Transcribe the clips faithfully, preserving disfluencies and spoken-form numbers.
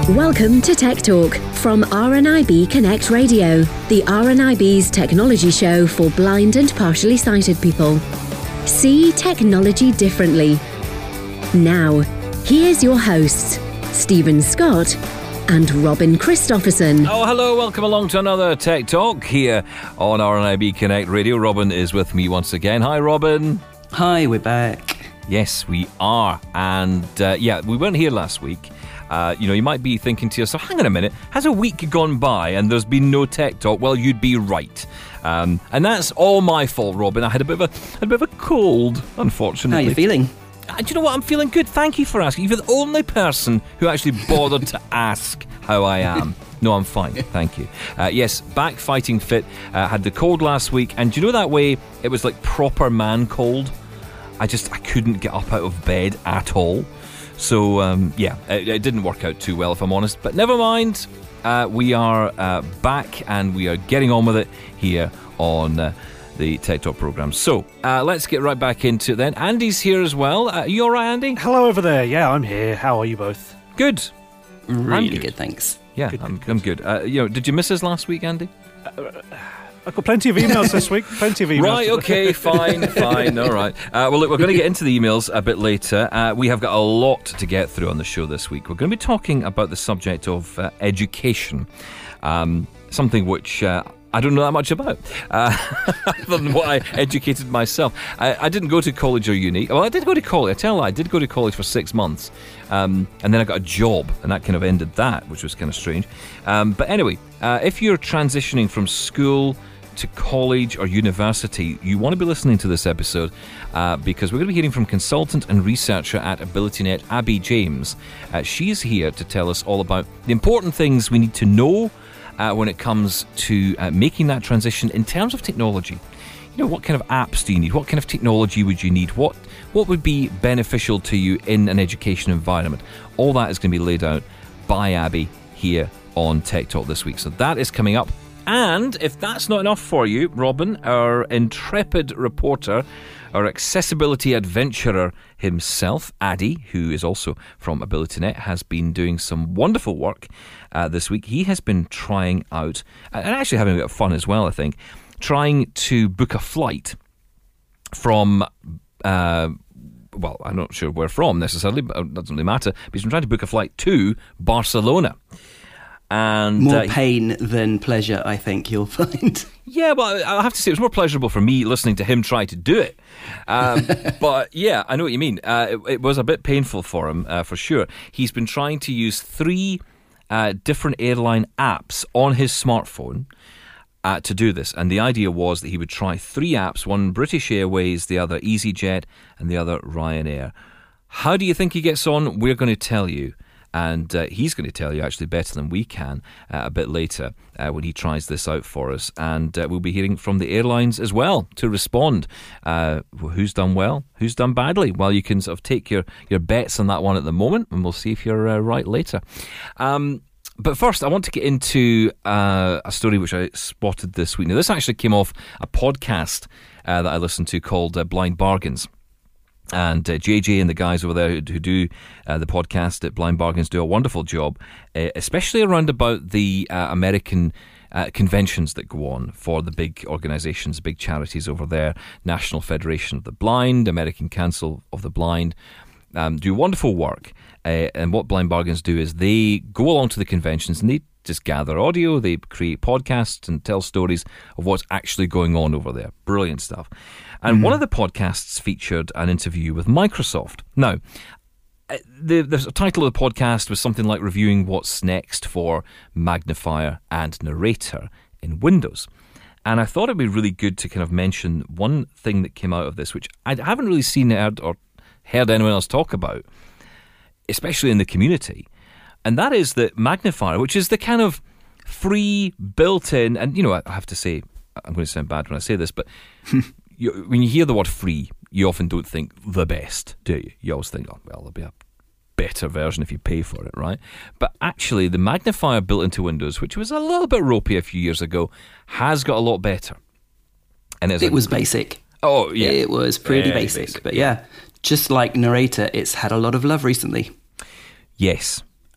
Welcome to Tech Talk from R N I B Connect Radio, the R N I B's technology show for blind and partially sighted people. See technology differently. Now, here's your hosts, Stephen Scott and Robin Christopherson. Oh, hello, welcome along to another Tech Talk here on R N I B Connect Radio. Robin is with me once again. Hi, Robin. Hi, we're back. Yes, we are. And uh, yeah, we weren't here last week. Uh, you know, you might be thinking to yourself, hang on a minute, has a week gone by and there's been no Tech Talk? Well, you'd be right. Um, and that's all my fault, Robin. I had a bit of a, a bit of a cold, unfortunately. How are you feeling? Uh, do you know what? I'm feeling good. Thank you for asking. You're the only person who actually bothered to ask how I am. No, I'm fine. Thank you. Uh, yes, back fighting fit. Uh, had the cold last week. And do you know that way it was like proper man cold? I just, I couldn't get up out of bed at all. So, um, yeah, it, it didn't work out too well, if I'm honest. But never mind. Uh, we are uh, back and we are getting on with it here on uh, the Tech Talk programme. So, uh, let's get right back into it then. Andy's here as well. Uh, are you all right, Andy? Hello over there. Yeah, I'm here. How are you both? Good. Really good. good, thanks. Yeah, Good, I'm good, I'm good. Uh, you know, did you miss us last week, Andy? Uh, I've got plenty of emails this week. Plenty of emails. Right, okay, fine, fine, all right. Uh, well, look, we're going to get into the emails a bit later. Uh, we have got a lot to get through on the show this week. We're going to be talking about the subject of uh, education, um, something which uh, I don't know that much about, uh, other than what I educated myself. I, I didn't go to college or uni. Well, I did go to college. I tell you, I did go to college for six months, um, and then I got a job, and that kind of ended that, which was kind of strange. Um, but anyway, uh, if you're transitioning from school to college or university, you want to be listening to this episode uh, because we're going to be hearing from consultant and researcher at AbilityNet, Abby James. Uh, she's here to tell us all about the important things we need to know uh, when it comes to uh, making that transition in terms of technology. You know, what kind of apps do you need? What kind of technology would you need? What what would be beneficial to you in an education environment? All that is going to be laid out by Abby here on Tech Talk this week. So that is coming up. And if that's not enough for you, Robin, our intrepid reporter, our accessibility adventurer himself, Addy, who is also from AbilityNet, has been doing some wonderful work uh, this week. He has been trying out, and actually having a bit of fun as well, I think, trying to book a flight from, uh, well, I'm not sure where from necessarily, but it doesn't really matter, but he's been trying to book a flight to Barcelona. And more uh, pain than pleasure, I think you'll find. Yeah, well, I have to say it was more pleasurable for me listening to him try to do it. Um, but yeah, I know what you mean. Uh, it, it was a bit painful for him, uh, for sure. He's been trying to use three uh, different airline apps on his smartphone uh, to do this. And the idea was that he would try three apps, one British Airways, the other EasyJet, and the other Ryanair. How do you think he gets on? We're going to tell you. And uh, he's going to tell you actually better than we can uh, a bit later uh, when he tries this out for us. And uh, we'll be hearing from the airlines as well to respond. Uh, who's done well, who's done badly? Well, you can sort of take your, your bets on that one at the moment, and we'll see if you're uh, right later. Um, but first, I want to get into uh, a story which I spotted this week. Now, this actually came off a podcast uh, that I listened to called uh, Blind Bargains. And uh, J J and the guys over there who, who do uh, the podcast at Blind Bargains do a wonderful job, uh, especially around about the uh, American uh, conventions that go on for the big organisations, big charities over there. National Federation of the Blind, American Council of the Blind, um, do wonderful work. Uh, and what Blind Bargains do is they go along to the conventions and they just gather audio, they create podcasts and tell stories of what's actually going on over there. Brilliant stuff. And mm-hmm. one of the podcasts featured an interview with Microsoft. Now, the, the title of the podcast was something like reviewing what's next for Magnifier and Narrator in Windows. And I thought it'd be really good to kind of mention one thing that came out of this, which I haven't really seen it or heard anyone else talk about, especially in the community. And that is that Magnifier, which is the kind of free, built-in, and, you know, I have to say, I'm going to sound bad when I say this, but you, when you hear the word free, you often don't think the best, do you? You always think, oh, well, there'll be a better version if you pay for it, right? But actually, the Magnifier built into Windows, which was a little bit ropey a few years ago, has got a lot better. And It a, was basic. Oh, yeah. It was pretty Very basic. basic. But yeah, just like Narrator, it's had a lot of love recently. Yes.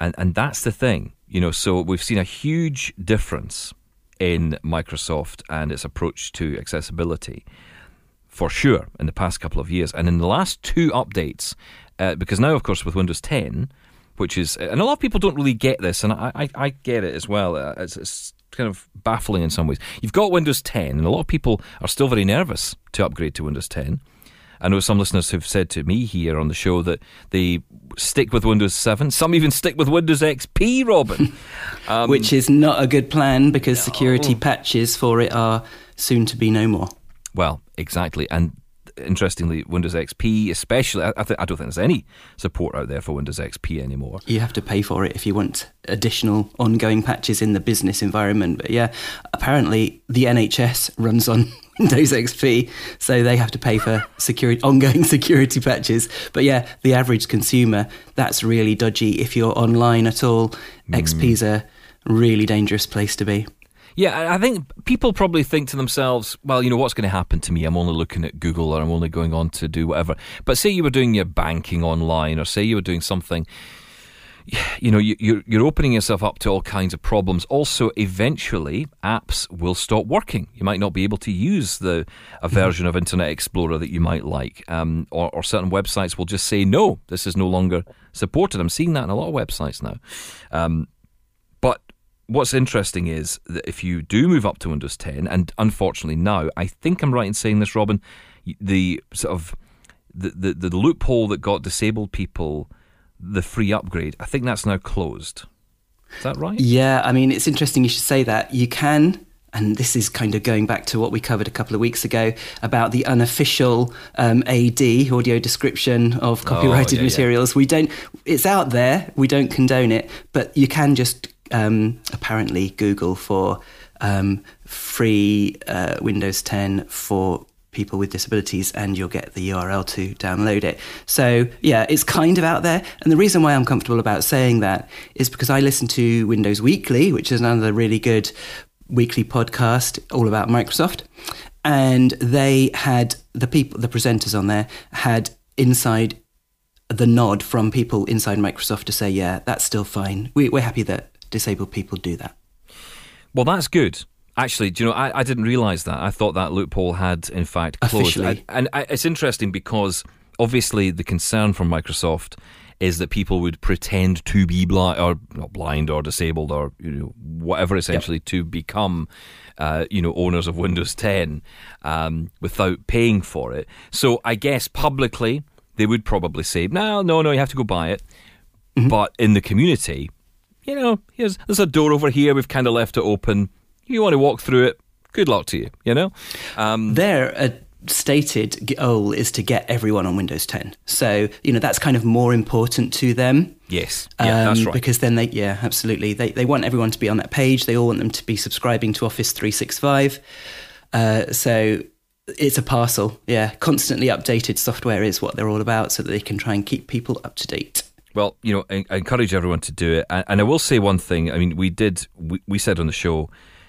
And and that's the thing, you know. So we've seen a huge difference in Microsoft and its approach to accessibility, for sure, in the past couple of years. And in the last two updates, uh, because now, of course, with Windows ten, which is, and a lot of people don't really get this, and I, I, I get it as well. Uh, it's, it's kind of baffling in some ways. You've got Windows ten, and a lot of people are still very nervous to upgrade to Windows ten. I know some listeners have said to me here on the show that they stick with Windows seven. Some even stick with Windows X P, Robin. Um, Which is not a good plan, because no. security patches for it are soon to be no more. Well, exactly. And interestingly, Windows X P especially, I, th- I don't think there's any support out there for Windows X P anymore. You have to pay for it if you want additional ongoing patches in the business environment. But yeah, apparently the N H S runs on Windows X P, so they have to pay for security, ongoing security patches. But yeah, the average consumer, that's really dodgy. If you're online at all, mm. X P's a really dangerous place to be. Yeah, I think people probably think to themselves, well, you know, what's going to happen to me? I'm only looking at Google, or I'm only going on to do whatever. But say you were doing your banking online, or say you were doing something, you know, you're, you're opening yourself up to all kinds of problems. Also, eventually, apps will stop working. You might not be able to use the a version of Internet Explorer that you might like, um, or, or certain websites will just say, no, this is no longer supported. I'm seeing that in a lot of websites now. Um, but what's interesting is that if you do move up to Windows ten, and unfortunately now, I think I'm right in saying this, Robin, the sort of the, the, the loophole that got disabled people the free upgrade, I think that's now closed. Is that right? Yeah, I mean, it's interesting you should say that. You can, and this is kind of going back to what we covered a couple of weeks ago about the unofficial um, A D, audio description of copyrighted oh, yeah, materials. Yeah. We don't, it's out there, we don't condone it, but you can just Um, apparently Google for um, free uh, Windows ten for people with disabilities, and you'll get the U R L to download it. So yeah, it's kind of out there. And the reason why I'm comfortable about saying that is because I listen to Windows Weekly, which is another really good weekly podcast all about Microsoft. And they had the people, the presenters on there had inside the nod from people inside Microsoft to say, yeah, that's still fine. We, we're happy that disabled people do that. Well, that's good. Actually, do you know, I, I didn't realise that. I thought that loophole had, in fact, closed. Officially. And, and I, it's interesting because, obviously, the concern from Microsoft is that people would pretend to be blind, or not blind, or disabled, or you know, whatever, essentially, yep. to become, uh, you know, owners of Windows ten um, without paying for it. So I guess publicly they would probably say, no, no, no, you have to go buy it. Mm-hmm. But in the community, you know, here's there's a door over here. We've kind of left it open. You want to walk through it? Good luck to you. You know, um, their uh, stated goal is to get everyone on Windows ten. So you know that's kind of more important to them. Yes, yeah, um, that's right. Because then they, yeah, absolutely, they they want everyone to be on that page. They all want them to be subscribing to Office three sixty-five. Uh, so it's a parcel. Yeah, constantly updated software is what they're all about, so that they can try and keep people up to date. Well, you know, I, I encourage everyone to do it. And, and I will say one thing. I mean, we did, we, we said on the show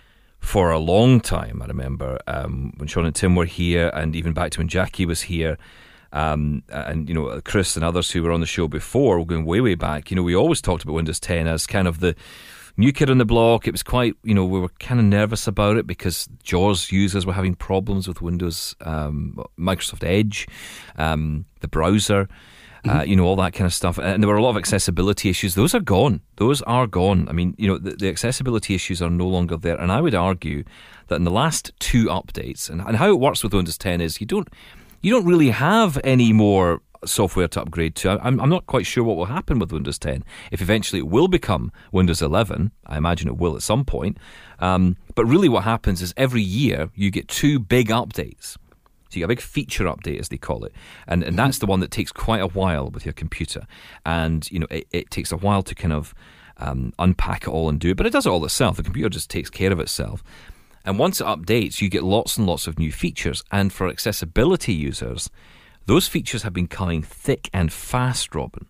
for a long time, I remember, um, when Sean and Tim were here, and even back to when Jackie was here, um, and, you know, Chris and others who were on the show before, going way, way back, you know, we always talked about Windows ten as kind of the new kid on the block. It was quite, you know, we were kind of nervous about it because JAWS users were having problems with Windows, um, Microsoft Edge, um, the browser. Uh, you know, all that kind of stuff. And there were a lot of accessibility issues. Those are gone. Those are gone. I mean, you know, the, the accessibility issues are no longer there. And I would argue that in the last two updates, and, and how it works with Windows ten is you don't you don't really have any more software to upgrade to. I'm, I'm not quite sure what will happen with Windows ten. If eventually it will become Windows eleven, I imagine it will at some point. Um, but really what happens is every year you get two big updates. So you get a big feature update, as they call it, and and that's the one that takes quite a while with your computer, and you know it, it takes a while to kind of um, unpack it all and do it, but it does it all itself. The computer just takes care of itself, and once it updates, you get lots and lots of new features. And for accessibility users, those features have been coming thick and fast, Robin.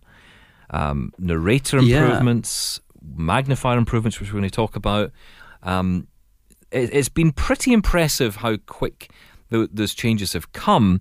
Um, narrator improvements, yeah. magnifier improvements, which we're going to talk about. Um, it, it's been pretty impressive how quick those changes have come,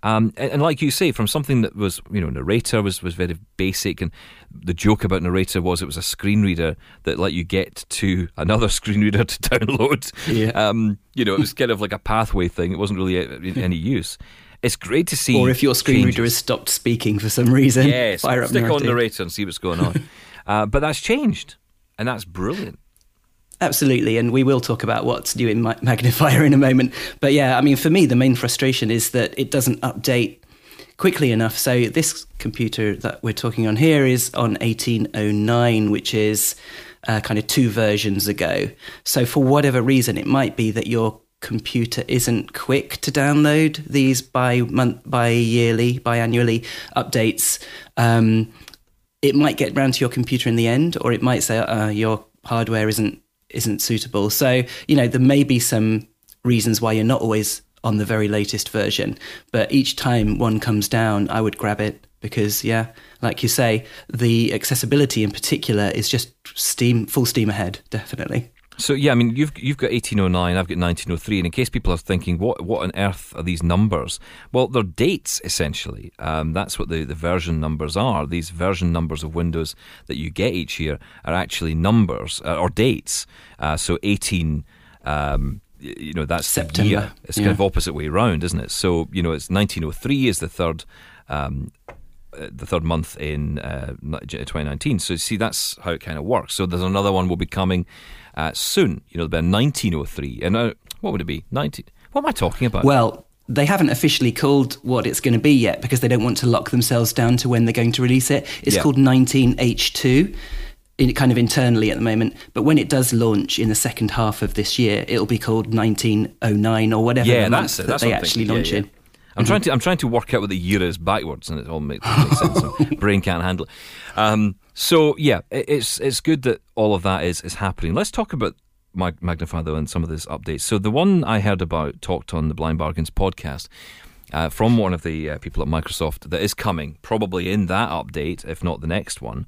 Um, and, and like you say, from something that was, you know, narrator was, was very basic, and the joke about narrator was it was a screen reader that let you get to another screen reader to download. Yeah. Um, you know, it was kind of like a pathway thing. It wasn't really a, any use. It's great to see. Or if your screen changes. reader has stopped speaking for some reason, yes, fire up stick narrative. on narrator and see what's going on. uh, but that's changed, and that's brilliant. Absolutely, and we will talk about what's new in Magnifier in a moment. But yeah, I mean, for me, the main frustration is that it doesn't update quickly enough. So this computer that we're talking on here is on eighteen oh nine, which is uh, kind of two versions ago. So for whatever reason, it might be that your computer isn't quick to download these bi-month, bi-yearly, biannually updates. Um, it might get round to your computer in the end, or it might say uh, your hardware isn't isn't suitable. So, you know, there may be some reasons why you're not always on the very latest version, but each time one comes down, I would grab it because, yeah, like you say, the accessibility in particular is just steam, full steam ahead, definitely. So, yeah, I mean, you've you've got eighteen oh nine, I've got nineteen oh three, and in case people are thinking, what what on earth are these numbers? Well, they're dates, essentially. Um, that's what the, the version numbers are. These version numbers of Windows that you get each year are actually numbers, uh, or dates. Uh, so eighteen, um, you know, that's September. the year. It's yeah. kind of opposite way around, isn't it? So, you know, it's nineteen oh three is the third um the third month in uh, twenty nineteen. So, see, that's how it kind of works. So there's another one will be coming uh, soon. You know, there'll be a nineteen oh three. And uh, what would it be? nineteen What am I talking about? Well, they haven't officially called what it's going to be yet because they don't want to lock themselves down to when they're going to release it. It's yeah. called nineteen H two. In, kind of internally at the moment, but when it does launch in the second half of this year, it'll be called nineteen oh nine or whatever yeah, the month that's it. that That's they what I'm actually thinking. launch yeah, yeah. in. I'm mm-hmm. trying to I'm trying to work out what the year is backwards, and it all makes, makes sense. So brain can't handle it. Um, so yeah, it, it's it's good that all of that is is happening. Let's talk about Mag- Magnify though and some of these updates. So the one I heard about talked on the Blind Bargains podcast uh, from one of the uh, people at Microsoft that is coming probably in that update, if not the next one,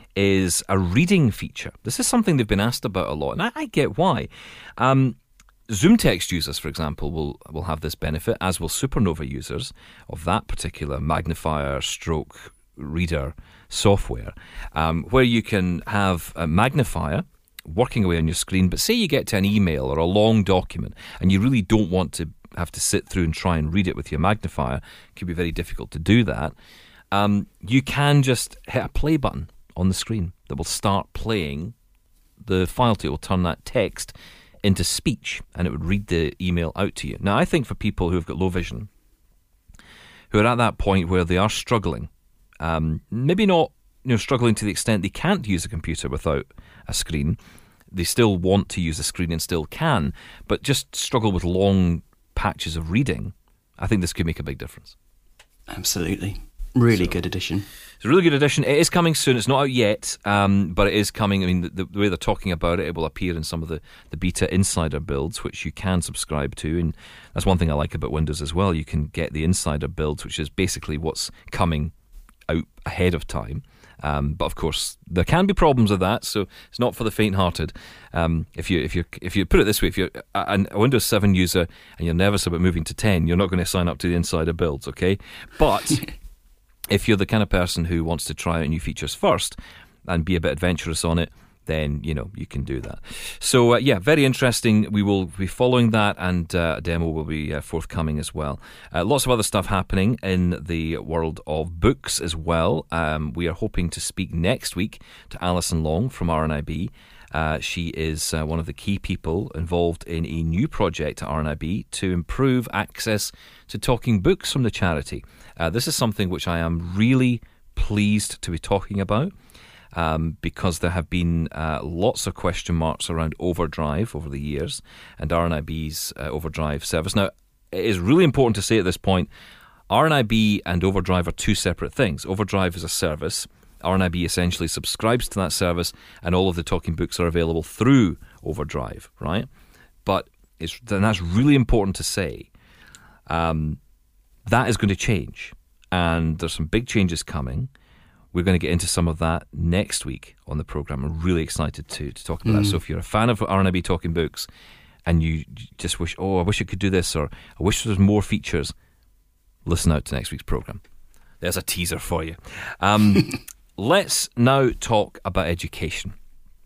is a reading feature. This is something they've been asked about a lot, and I, I get why. Um, ZoomText users, for example, will will have this benefit, as will Supernova users of that particular magnifier stroke reader software, um, where you can have a magnifier working away on your screen, but say you get to an email or a long document and you really don't want to have to sit through and try and read it with your magnifier. It can be very difficult to do that. Um, you can just hit a play button on the screen that will start playing the file to you. It will turn that text into speech, and it would read the email out to you. Now, I think for people who have got low vision, who are at that point where they are struggling, um, maybe not you know struggling to the extent they can't use a computer without a screen, they still want to use a screen and still can, but just struggle with long patches of reading, I think this could make a big difference. Absolutely. Really so, good addition. It's a really good addition. It is coming soon. It's not out yet, um, but it is coming. I mean, the, the way they're talking about it, it will appear in some of the, the beta insider builds, which you can subscribe to. And that's one thing I like about Windows as well. You can get the insider builds, which is basically what's coming out ahead of time. Um, but of course, there can be problems with that, so it's not for the faint-hearted. Um, if you if you if you put it this way, if you're a, a Windows seven user and you're nervous about moving to ten, you're not going to sign up to the insider builds, okay? But if you're the kind of person who wants to try out new features first and be a bit adventurous on it, then, you know, you can do that. So, uh, yeah, very interesting. We will be following that, and uh, a demo will be uh, forthcoming as well. Uh, lots of other stuff happening in the world of books as well. Um, we are hoping to speak next week to Alison Long from R N I B. Uh, she is uh, one of the key people involved in a new project at R N I B to improve access to talking books from the charity. Uh, this is something which I am really pleased to be talking about. Um, because there have been uh, lots of question marks around Overdrive over the years and R N I B's uh, Overdrive service. Now, it is really important to say at this point, R N I B and Overdrive are two separate things. Overdrive is a service. R N I B essentially subscribes to that service, and all of the talking books are available through Overdrive, right? But it's, and that's really important to say. Um, that is going to change, and there's some big changes coming. We're going to get into some of that next week on the programme. I'm really excited to, to talk about mm. that. So if you're a fan of R N I B Talking Books and you just wish, oh, I wish I could do this, or I wish there was more features, listen out to next week's programme. There's a teaser for you. Um, let's now talk about education.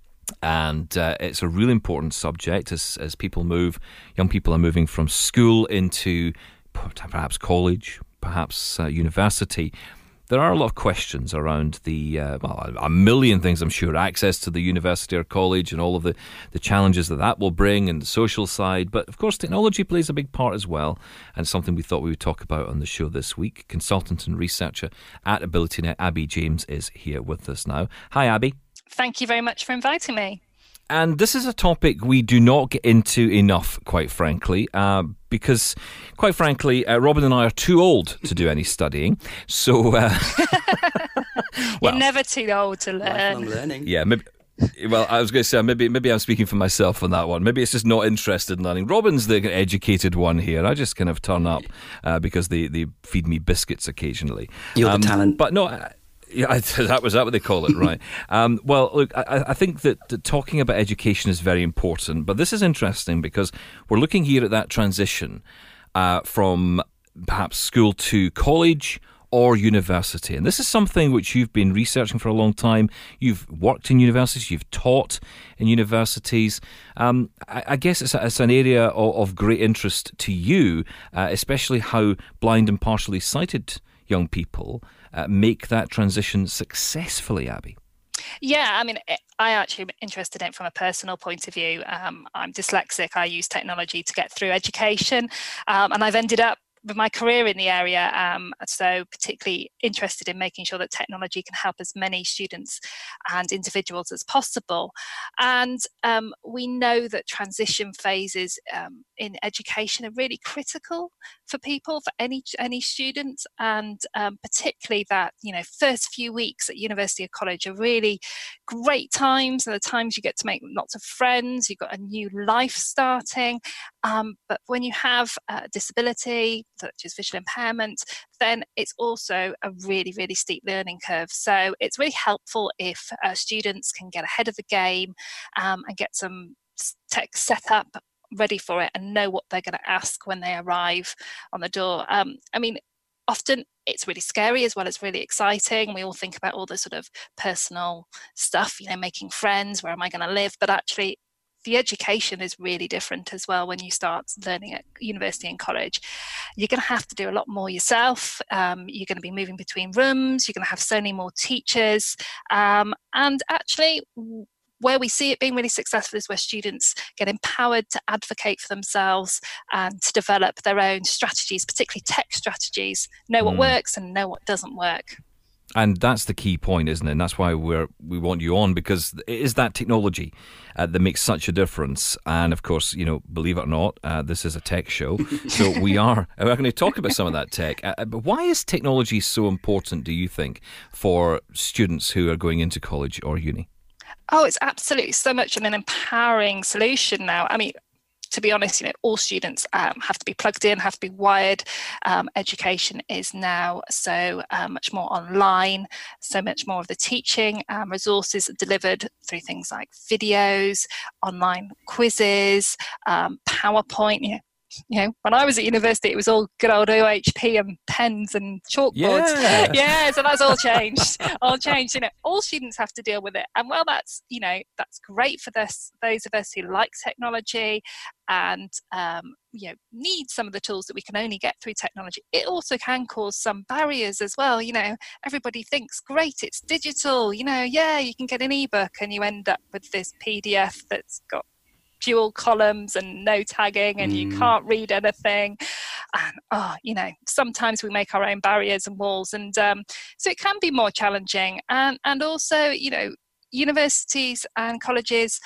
And uh, it's a really important subject as, as people move, young people are moving from school into perhaps college, perhaps uh, university. There are a lot of questions around the, uh, well, a million things, I'm sure, access to the university or college and all of the, the challenges that that will bring and the social side. But, of course, technology plays a big part as well, and something we thought we would talk about on the show this week. Consultant and researcher at AbilityNet, Abby James, is here with us now. Hi, Abby. Thank you very much for inviting me. And this is a topic we do not get into enough, quite frankly, uh, because, quite frankly, uh, Robin and I are too old to do any studying. So, uh, well, you're never too old to learn. Lifelong learning. Yeah, maybe. Well, I was going to say, maybe maybe I'm speaking for myself on that one. Maybe it's just not interested in learning. Robin's the educated one here. I just kind of turn up uh, because they, they feed me biscuits occasionally. You're um, the talent. But no... I, Yeah, that was that what they call it, right? um, well, look, I, I think that, that talking about education is very important, but this is interesting because we're looking here at that transition uh, from perhaps school to college or university, and this is something which you've been researching for a long time. You've worked in universities, you've taught in universities. Um, I, I guess it's, a, it's an area of, of great interest to you, uh, especially how blind and partially sighted young people Uh, make that transition successfully, Abby. Yeah, I mean, I actually am interested in it from a personal point of view. Um, I'm dyslexic. I use technology to get through education, um, and I've ended up with my career in the area, um, so particularly interested in making sure that technology can help as many students and individuals as possible. And um, we know that transition phases um, in education are really critical for people, for any any student, and um, particularly that, you know, first few weeks at university or college are really great times, and the times you get to make lots of friends, you've got a new life starting. Um, but when you have a disability, such as visual impairment, then it's also a really, really steep learning curve. So it's really helpful if uh, students can get ahead of the game um, and get some tech set up ready for it and know what they're going to ask when they arrive on the door. Um, I mean, often it's really scary as well as really exciting. We all think about all the sort of personal stuff, you know, making friends, where am I going to live? But actually, the education is really different as well when you start learning at university and college. You're going to have to do a lot more yourself. Um, you're going to be moving between rooms. You're going to have so many more teachers. Um, and actually, where we see it being really successful is where students get empowered to advocate for themselves and to develop their own strategies, particularly tech strategies, know what mm. works and know what doesn't work. And that's the key point, isn't it? And that's why we're, we want you on, because it is that technology uh, that makes such a difference. And of course, you know, believe it or not, uh, this is a tech show. So we are we're going to talk about some of that tech. Uh, but why is technology so important, do you think, for students who are going into college or uni? Oh, it's absolutely so much an empowering solution now. I mean, to be honest, you know, all students um, have to be plugged in, have to be wired. Um, education is now so uh, much more online, so much more of the teaching um, resources are delivered through things like videos, online quizzes, um, PowerPoint. You know, you know, when I was at university, it was all good old O H P and pens and chalkboards. Yeah, yeah so that's all changed. all changed. You know, all students have to deal with it. And well, that's, you know, that's great for this, those of us who like technology and, um, you know, need some of the tools that we can only get through technology. It also can cause some barriers as well. You know, everybody thinks, great, it's digital. You know, yeah, you can get an ebook and you end up with this P D F that's got dual columns and no tagging and mm. you can't read anything. And, oh, you know, sometimes we make our own barriers and walls. And um, so it can be more challenging. And, and also, you know, universities and colleges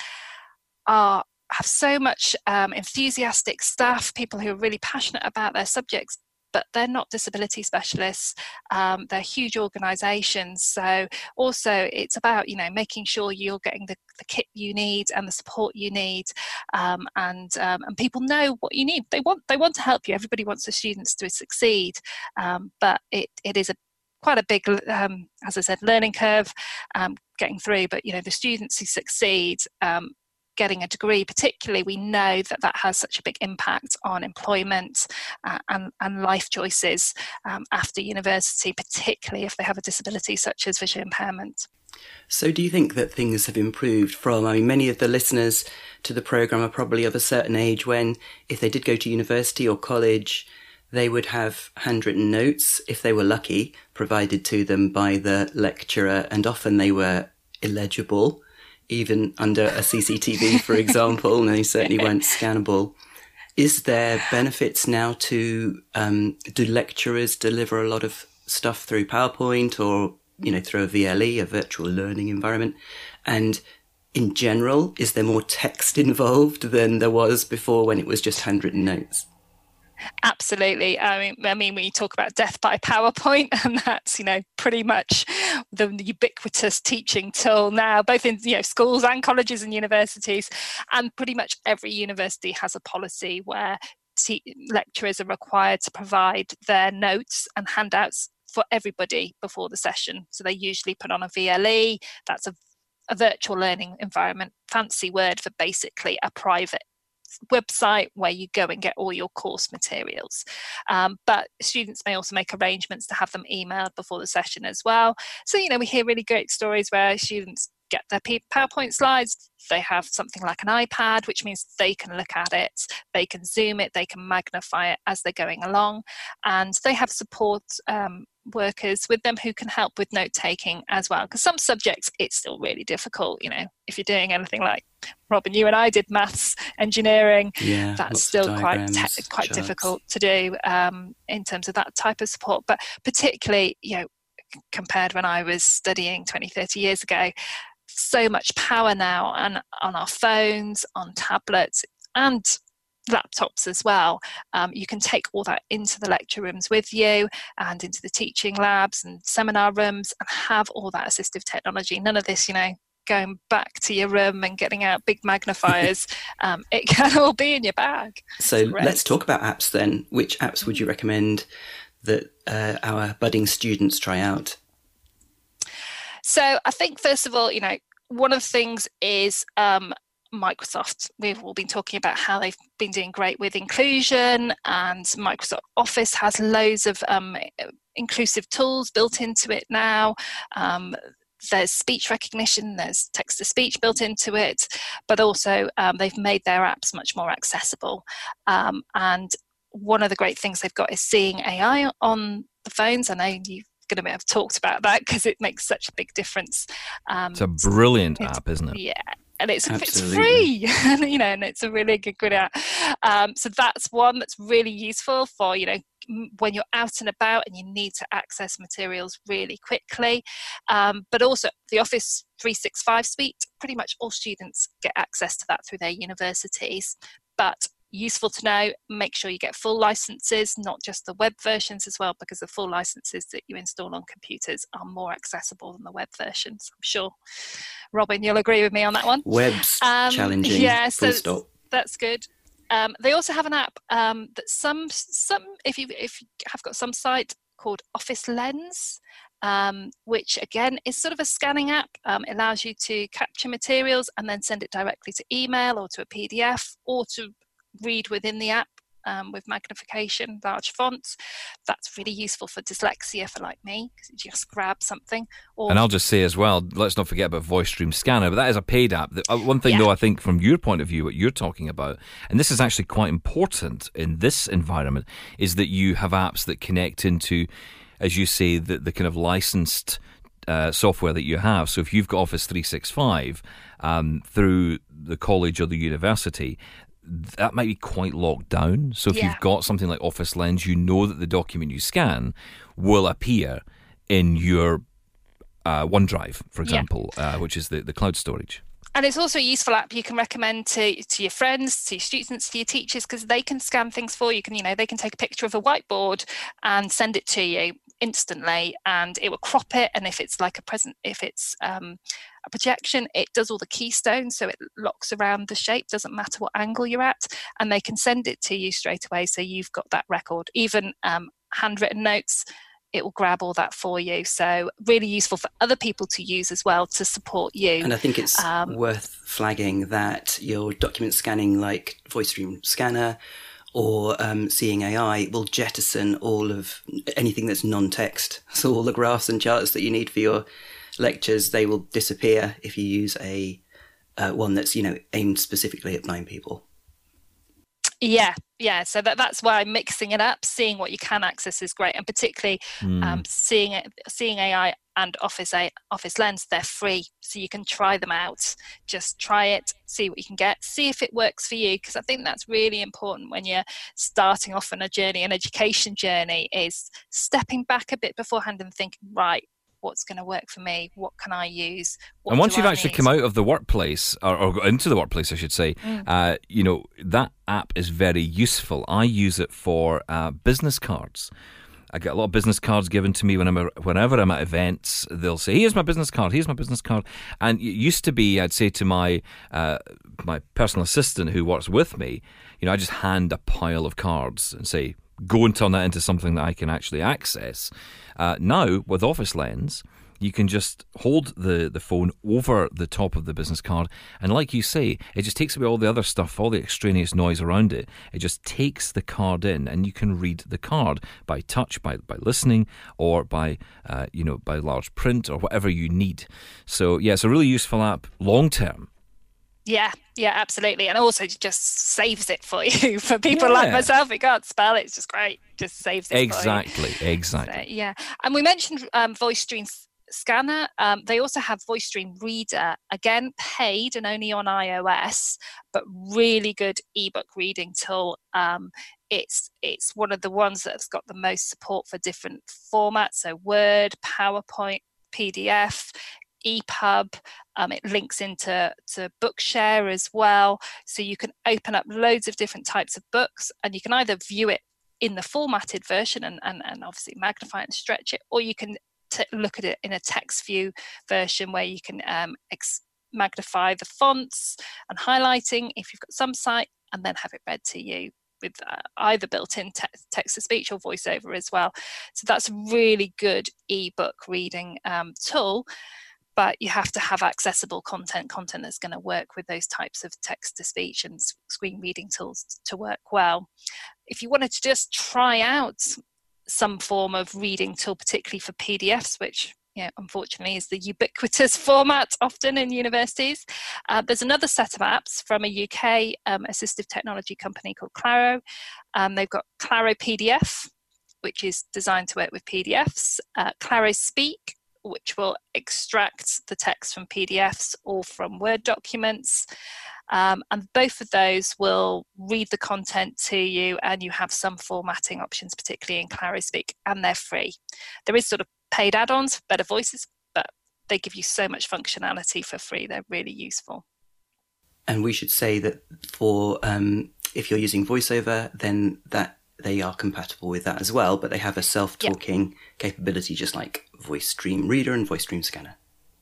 are have so much um, enthusiastic staff, people who are really passionate about their subjects, but they're not disability specialists. Um, they're huge organisations. So also it's about, you know, making sure you're getting the, the kit you need and the support you need, um, and um, and people know what you need. They want they want to help you. Everybody wants the students to succeed, um, but it, it is a quite a big, um, as I said, learning curve um, getting through. But, you know, the students who succeed, um, getting a degree, particularly, we know that that has such a big impact on employment uh, and, and life choices um, after university, particularly if they have a disability such as visual impairment. So do you think that things have improved from, I mean, many of the listeners to the programme are probably of a certain age when, if they did go to university or college, they would have handwritten notes, if they were lucky, provided to them by the lecturer, and often they were illegible, even under a C C T V, for example, and they certainly weren't scannable. Is there benefits now to, um, do lecturers deliver a lot of stuff through PowerPoint or, you know, through a V L E, a virtual learning environment? And in general, is there more text involved than there was before when it was just handwritten notes? Absolutely. I mean, I mean, when you talk about death by PowerPoint, and that's, you know, pretty much the ubiquitous teaching tool now, both in, you know, schools and colleges and universities, and pretty much every university has a policy where te- lecturers are required to provide their notes and handouts for everybody before the session. So they usually put on a V L E. That's a, a virtual learning environment, fancy word for basically a private website where you go and get all your course materials. Um, but students may also make arrangements to have them emailed before the session as well. So, you know, we hear really great stories where students get their PowerPoint slides, they have something like an iPad, which means they can look at it, they can zoom it, they can magnify it as they're going along, and they have support um, workers with them who can help with note taking as well, because some subjects it's still really difficult. You know, if you're doing anything like Robin, you and I did maths, engineering, yeah, that's still quite te- quite charts. difficult to do um, in terms of that type of support. But particularly, you know, compared when I was studying twenty, thirty years ago, so much power now on, on our phones, on tablets and laptops as well. Um, you can take all that into the lecture rooms with you and into the teaching labs and seminar rooms and have all that assistive technology. None of this, you know, going back to your room and getting out big magnifiers. um, it can all be in your bag. So let's talk about apps then. Which apps would you recommend that uh, our budding students try out? So I think, first of all, you know, one of the things is um, Microsoft. We've all been talking about how they've been doing great with inclusion, and Microsoft Office has loads of um, inclusive tools built into it now. Um, there's speech recognition, there's text-to-speech built into it, but also um, they've made their apps much more accessible. Um, and one of the great things they've got is Seeing A I on the phones. I know you've going to have talked about that because it makes such a big difference. Um, it's a brilliant it's, app, isn't it? Yeah, and it's it's free, you know, and it's a really good good app. Um, so that's one that's really useful for, you know, when you're out and about and you need to access materials really quickly. Um, but also the Office three sixty-five suite, pretty much all students get access to that through their universities. But useful to know, make sure you get full licenses, not just the web versions as well, because the full licenses that you install on computers are more accessible than the web versions. I'm sure, Robin, you'll agree with me on that one. Web's um, challenging, yeah, full so stop. That's good. Um, they also have an app um, that some, some if you if you have got some site called Office Lens, um, which again is sort of a scanning app. Um, it allows you to capture materials and then send it directly to email or to a P D F or to read within the app um, with magnification, large fonts. That's really useful for dyslexia, for like me, because you just grab something. Or and I'll just say as well, let's not forget about VoiceStream Scanner, but that is a paid app. Uh, one thing, yeah. though, I think from your point of view, what you're talking about, and this is actually quite important in this environment, is that you have apps that connect into, as you say, the, the kind of licensed Uh, software that you have. So if you've got Office three sixty-five um, through the college or the university, that might be quite locked down. So if yeah. you've got something like Office Lens, you know that the document you scan will appear in your uh, OneDrive, for example, yeah. uh, which is the, the cloud storage. And it's also a useful app you can recommend to, to your friends, to your students, to your teachers, because they can scan things for you. You can, you know, they can take a picture of a whiteboard and send it to you instantly, and it will crop it. And if it's like a present, if it's um, a projection, it does all the keystones, so it locks around the shape. Doesn't matter what angle you're at, and they can send it to you straight away. So you've got that record. Even um, handwritten notes. it will grab all that for you. So really useful for other people to use as well to support you. And I think it's um, worth flagging that your document scanning like VoiceStream Scanner or um, Seeing A I will jettison all of anything that's non-text. So all the graphs and charts that you need for your lectures, they will disappear if you use a uh, one that's, you know, aimed specifically at blind people. Yeah, yeah. So that, that's why mixing it up, seeing what you can access is great, and particularly mm. um, seeing it, seeing A I and Office A, Office Lens, they're free, so you can try them out. Just try it, see what you can get, see if it works for you, because I think that's really important when you're starting off on a journey, an education journey, is stepping back a bit beforehand and thinking, right, what's going to work for me? What can I use? What and once you've I actually need? come out of the workplace, or, or into the workplace, I should say, mm. uh, you know, that app is very useful. I use it for uh, business cards. I get a lot of business cards given to me when I'm a, whenever I'm at events. They'll say, "Here's my business card. Here's my business card." And it used to be, I'd say to my uh, my personal assistant who works with me, you know, I just hand a pile of cards and say, "Go and turn that into something that I can actually access." Uh, now, with Office Lens, you can just hold the, the phone over the top of the business card, and like you say, it just takes away all the other stuff, all the extraneous noise around it. It just takes the card in, and you can read the card by touch, by by listening, or by uh, you know by large print, or whatever you need. So yeah, it's a really useful app long term. Yeah, yeah, absolutely. And also just saves it for you. For people yeah. like myself who can't spell, it's just great. Just saves it exactly, for you. Exactly, so, yeah. And we mentioned um, VoiceStream Scanner. Um, they also have VoiceStream Reader, again, paid and only on iOS, but really good ebook reading tool. Um, it's it's one of the ones that's got the most support for different formats, so Word, PowerPoint, P D F, E P U B. Um, it links into to Bookshare as well, so you can open up loads of different types of books, and you can either view it in the formatted version and, and, and obviously magnify it and stretch it, or you can t- look at it in a text view version where you can um, ex- magnify the fonts and highlighting if you've got some site, and then have it read to you with uh, either built-in te- text-to-speech or voiceover as well. So that's a really good ebook reading um, tool. But you have to have accessible content, content that's going to work with those types of text-to-speech and screen reading tools to work well. If you wanted to just try out some form of reading tool, particularly for P D Fs, which you know, unfortunately is the ubiquitous format often in universities, uh, there's another set of apps from a U K um, assistive technology company called Claro. Um, they've got Claro P D F, which is designed to work with P D Fs, uh, Claro Speak, which will extract the text from P D Fs or from Word documents. Um, and both of those will read the content to you, and you have some formatting options, particularly in Claro Speak, and they're free. There is sort of paid add-ons for Better Voices, but they give you so much functionality for free. They're really useful. And we should say that for um, if you're using VoiceOver, then that they are compatible with that as well, but they have a self-talking yeah. capability, just like VoiceStream Reader and VoiceStream Scanner.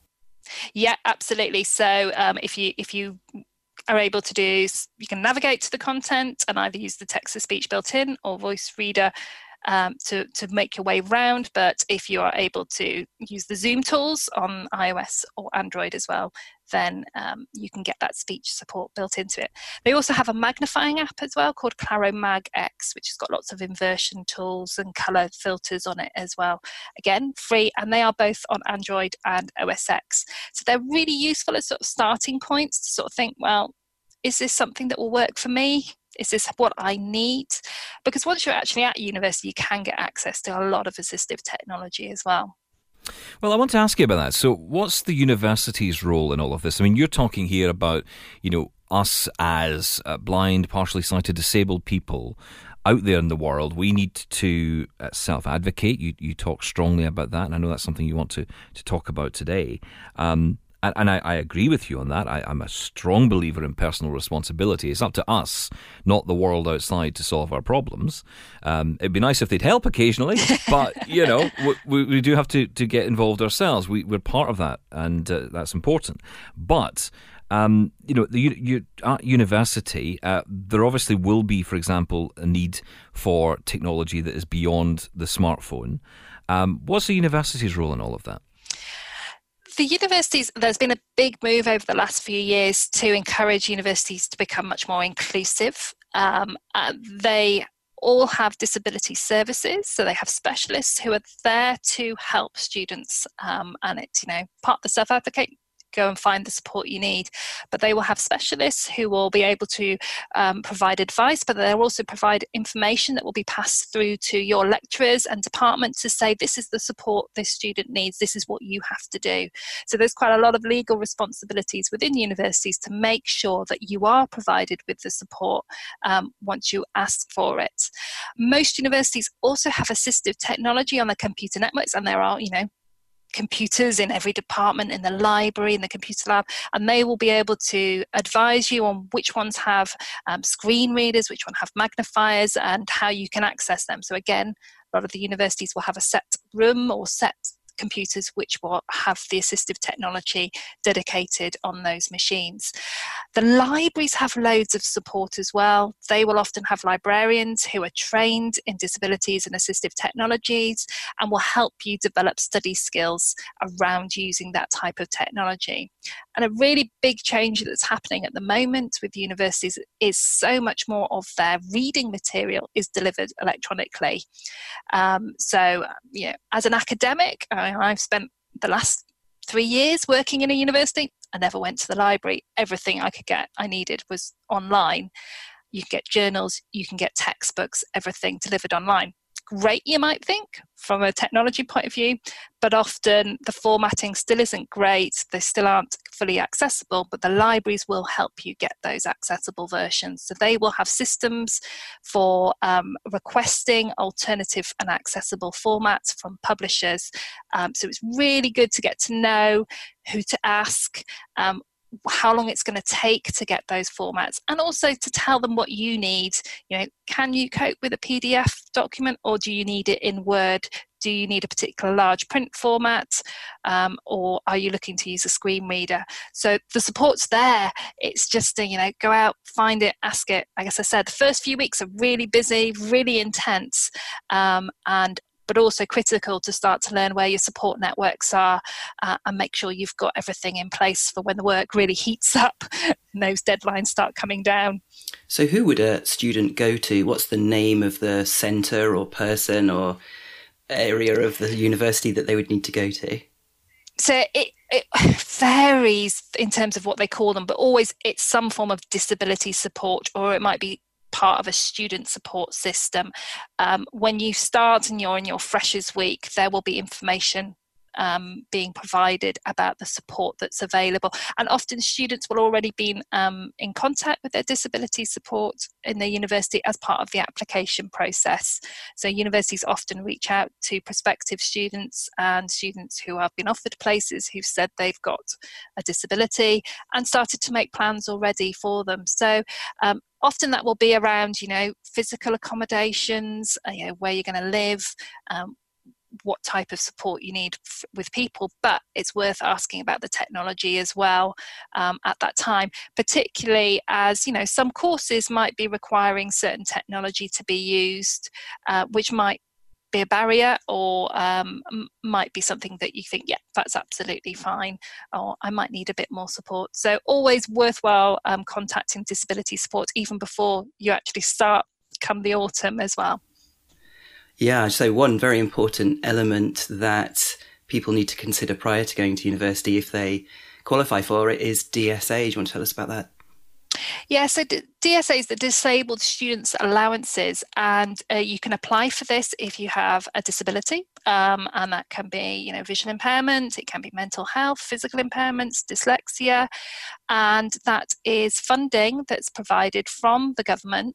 Yeah, absolutely. So um, if you if you are able to do, you can navigate to the content and either use the text-to-speech built in or Voice Reader um, to, to make your way round. But if you are able to use the Zoom tools on iOS or Android as well, then um, you can get that speech support built into it. They also have a magnifying app as well called Claro Mag X, which has got lots of inversion tools and colour filters on it as well. Again, free, and they are both on Android and O S X. So they're really useful as sort of starting points to sort of think, well, is this something that will work for me? Is this what I need? Because once you're actually at university, you can get access to a lot of assistive technology as well. Well, I want to ask you about that. So what's the university's role in all of this? I mean, you're talking here about, you know, us as uh, blind, partially sighted, disabled people out there in the world. We need to uh, self-advocate. You you talk strongly about that, and I know that's something you want to, to talk about today. Um And, and I, I agree with you on that. I, I'm a strong believer in personal responsibility. It's up to us, not the world outside, to solve our problems. Um, it'd be nice if they'd help occasionally, but, you know, we, we do have to, to get involved ourselves. We, we're part of that, and uh, that's important. But Um, you know, the you, at university, uh, there obviously will be, for example, a need for technology that is beyond the smartphone. Um, what's the university's role in all of that? The universities, there's been a big move over the last few years to encourage universities to become much more inclusive. Um, uh, they all have disability services, so they have specialists who are there to help students, um, and it's, you know, part of the self-advocate, go and find the support you need. But they will have specialists who will be able to um, provide advice, but they'll also provide information that will be passed through to your lecturers and departments to say, this is the support this student needs, this is what you have to do. So there's quite a lot of legal responsibilities within universities to make sure that you are provided with the support um, once you ask for it. Most universities also have assistive technology on their computer networks, and there are, you know, computers in every department, in the library, in the computer lab, and they will be able to advise you on which ones have um, screen readers, which one have magnifiers, and how you can access them. So again, a lot of the universities will have a set room or set computers which will have the assistive technology dedicated on those machines. The libraries have loads of support as well. They will often have librarians who are trained in disabilities and assistive technologies and will help you develop study skills around using that type of technology. And a really big change that's happening at the moment with universities is so much more of their reading material is delivered electronically. Um, so, you know, as an academic, I, I've spent the last three years working in a university. I never went to the library. Everything I could get, I needed was online. You can get journals, you can get textbooks, everything delivered online. Great, you might think, from a technology point of view, but often the formatting still isn't great. They still aren't fully accessible, but the libraries will help you get those accessible versions. So they will have systems for um, requesting alternative and accessible formats from publishers. Um, so it's really good to get to know who to ask, um, how long it's going to take to get those formats, and also to tell them what you need. You know, can you cope with a P D F document, or do you need it in Word? Do you need a particular large print format, um, or are you looking to use a screen reader? So the support's there. It's just, you know, go out, find it, ask it. Like I said, the first few weeks are really busy, really intense, um, and but also critical to start to learn where your support networks are uh, and make sure you've got everything in place for when the work really heats up and those deadlines start coming down. So who would a student go to? What's the name of the centre or person or area of the university that they would need to go to? So it, it varies in terms of what they call them, but always it's some form of disability support, or it might be part of a student support system. Um, when you start and you're in your freshers week, there will be information um, being provided about the support that's available. And often students will already be um, in contact with their disability support in the university as part of the application process. So universities often reach out to prospective students and students who have been offered places who've said they've got a disability and started to make plans already for them. So um, often that will be around, you know, physical accommodations, uh, you know, where you're going to live, um, what type of support you need f- with people, but it's worth asking about the technology as well um, at that time, particularly as, you know, some courses might be requiring certain technology to be used, uh, which might be a barrier, or um, m- might be something that you think, yeah, that's absolutely fine, or I might need a bit more support. So always worthwhile um, contacting disability support even before you actually start come the autumn as well. Yeah, so one very important element that people need to consider prior to going to university if they qualify for it is D S A. Do you want to tell us about that? Yeah, so D- DSA is the Disabled Students Allowances, and uh, you can apply for this if you have a disability, um, and that can be, you know, vision impairment, it can be mental health, physical impairments, dyslexia, and that is funding that's provided from the government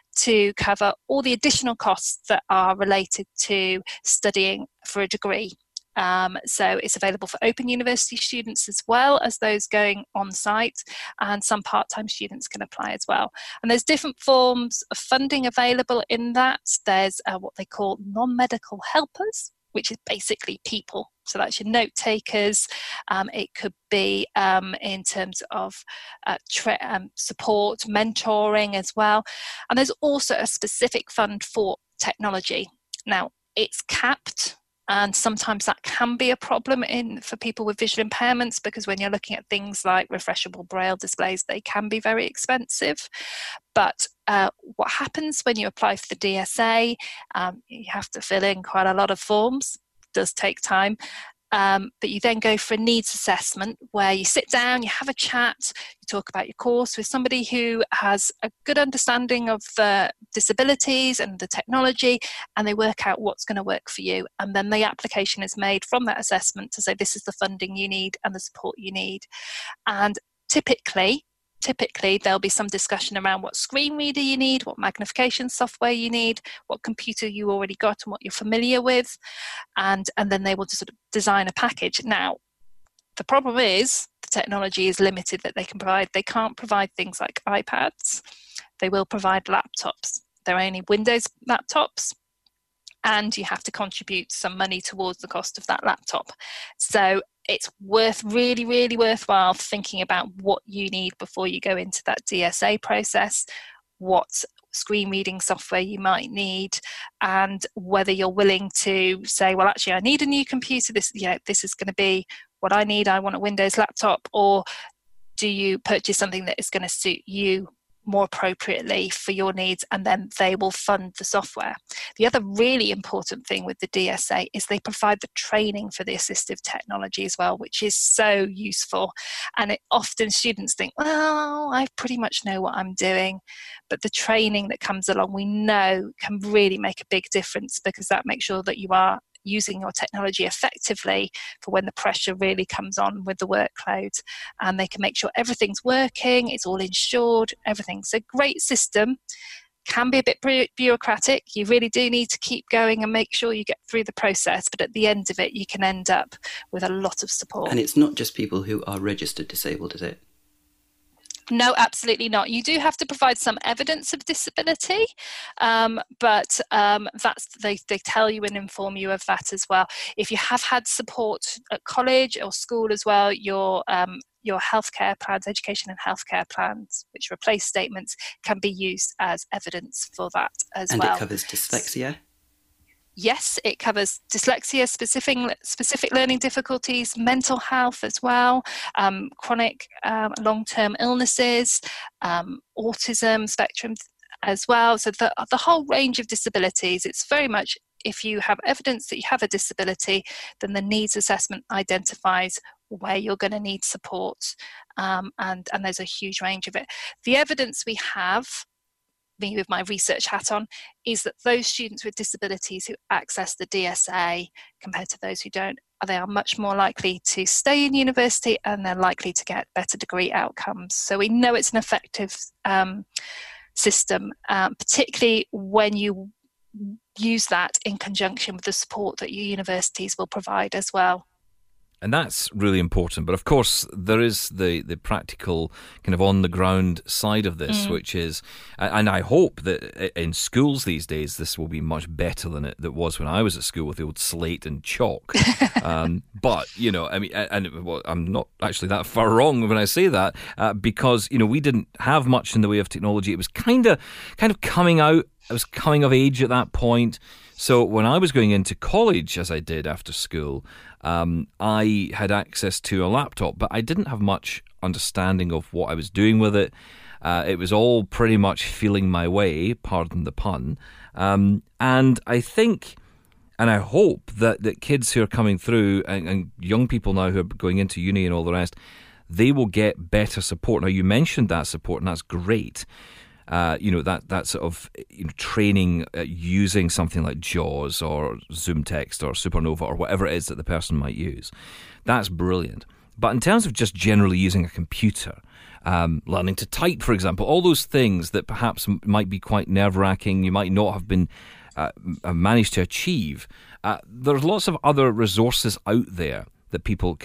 to cover all the additional costs that are related to studying for a degree. Um, so it's available for open university students as well as those going on site, and some part-time students can apply as well. And there's different forms of funding available in that. There's uh, what they call non-medical helpers. which is basically people. So that's your note takers. Um, it could be um, in terms of uh, tra- um, support, mentoring as well. And there's also a specific fund for technology. Now, it's capped, and sometimes that can be a problem in for people with visual impairments, because when you're looking at things like refreshable braille displays, they can be very expensive. But uh, what happens when you apply for the D S A, um, you have to fill in quite a lot of forms. It does take time. Um, but you then go for a needs assessment where you sit down, you have a chat, you talk about your course with somebody who has a good understanding of the disabilities and the technology, and they work out what's going to work for you. And then the application is made from that assessment to say this is the funding you need and the support you need. And typically, Typically, there'll be some discussion around what screen reader you need, what magnification software you need, what computer you already got and what you're familiar with, and, and then they will just sort of design a package. Now, the problem is the technology is limited that they can provide. They can't provide things like iPads. They will provide laptops. They're only Windows laptops, and you have to contribute some money towards the cost of that laptop. So it's worth really, really worthwhile thinking about what you need before you go into that D S A process, what screen reading software you might need, and whether you're willing to say, well, actually, I need a new computer. This, you know, this is going to be what I need. I want a Windows laptop. Or do you purchase something that is going to suit you more appropriately for your needs, and then they will fund the software. The other really important thing with the D S A is they provide the training for the assistive technology as well, which is so useful. And it, often students think, well, I pretty much know what I'm doing, but the training that comes along, we know can really make a big difference, because that makes sure that you are using your technology effectively for when the pressure really comes on with the workload, and they can make sure everything's working, it's all insured, everything's a great system. Can be a bit bureaucratic. You really do need to keep going and make sure you get through the process, but at the end of it you can end up with a lot of support. And it's not just people who are registered disabled, is it? No, absolutely not. You do have to provide some evidence of disability, um, but um, that's they, they tell you and inform you of that as well. If you have had support at college or school as well, your um, your healthcare plans, education and healthcare plans, which replace statements, can be used as evidence for that as and well. And it covers dyslexia? Yes, it covers dyslexia, specific specific learning difficulties, mental health as well, um, chronic um, long-term illnesses, um, autism spectrum as well. So the, the whole range of disabilities. It's very much, if you have evidence that you have a disability, then the needs assessment identifies where you're going to need support, um, and, and there's a huge range of it. The evidence we have, me with my research hat on, is that those students with disabilities who access the D S A compared to those who don't, they are much more likely to stay in university, and they're likely to get better degree outcomes. So we know it's an effective um, system, um, particularly when you use that in conjunction with the support that your universities will provide as well. And that's really important. But of course, there is the, the practical kind of on-the-ground side of this, mm. which is, and I hope that in schools these days, this will be much better than it that was when I was at school with the old slate and chalk. um, but, you know, I mean, and, and well, I'm not actually that far wrong when I say that, uh, because, you know, we didn't have much in the way of technology. It was kind of kind of coming out. I was coming of age at that point. So when I was going into college, as I did after school, um, I had access to a laptop, but I didn't have much understanding of what I was doing with it. Uh, it was all pretty much feeling my way, pardon the pun. Um, and I think, and I hope that, that kids who are coming through, and, and young people now who are going into uni and all the rest, they will get better support. Now, you mentioned that support, and that's great. Uh, you know, that, that sort of, you know, training uh, using something like JAWS or ZoomText or Supernova or whatever it is that the person might use. That's brilliant. But in terms of just generally using a computer, um, learning to type, for example, all those things that perhaps m- might be quite nerve-wracking, you might not have been uh, managed to achieve, uh, there's lots of other resources out there that people can